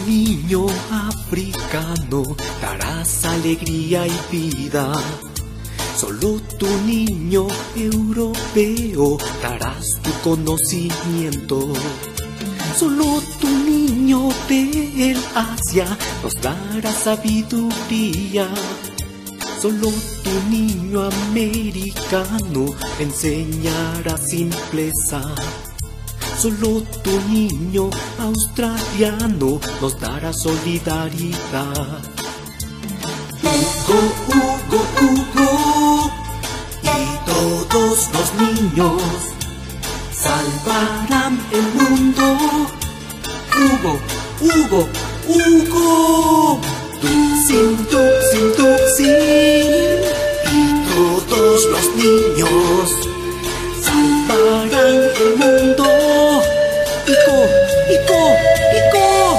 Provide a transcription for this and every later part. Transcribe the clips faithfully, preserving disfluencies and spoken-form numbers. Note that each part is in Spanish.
niño africano darás alegría y vida. Solo tu niño europeo darás tu conocimiento. Solo tu niño del Asia nos dará sabiduría. Solo tu niño americano enseñará simpleza. Solo tu niño australiano nos dará solidaridad. Hugo, Hugo, Hugo, y todos los niños salvarán el mundo. Hugo, Hugo, Hugo, Tuxin, Tuxin, Tuxin, y todos los niños salvarán el mundo. Ico, Ico, Ico.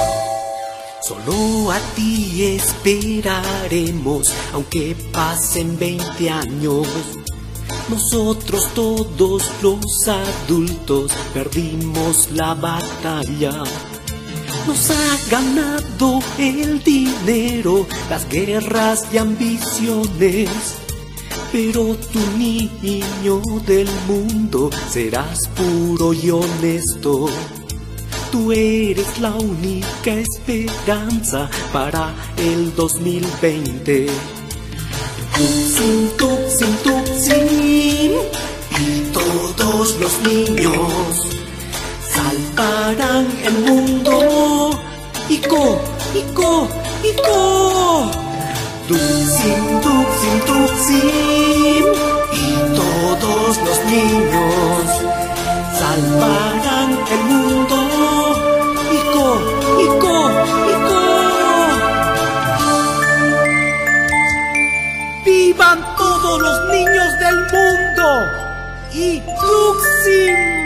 Solo a ti esperaremos, aunque pasen veinte años. Nosotros todos los adultos perdimos la batalla. Nos ha ganado el dinero, las guerras y ambiciones. Pero tu niño del mundo serás puro y honesto. Tú eres la única esperanza para el dos mil veinte. Tuxin, Tuxin, Tuxin, y todos los niños salvarán el mundo. Ico, Ico, Ico. Tuxin, Tuxin, Tuxin, y todos los niños salvarán el mundo. Ico, Ico, Ico. ¡Vivan todos los niños del mundo! ¡Y Tuxin!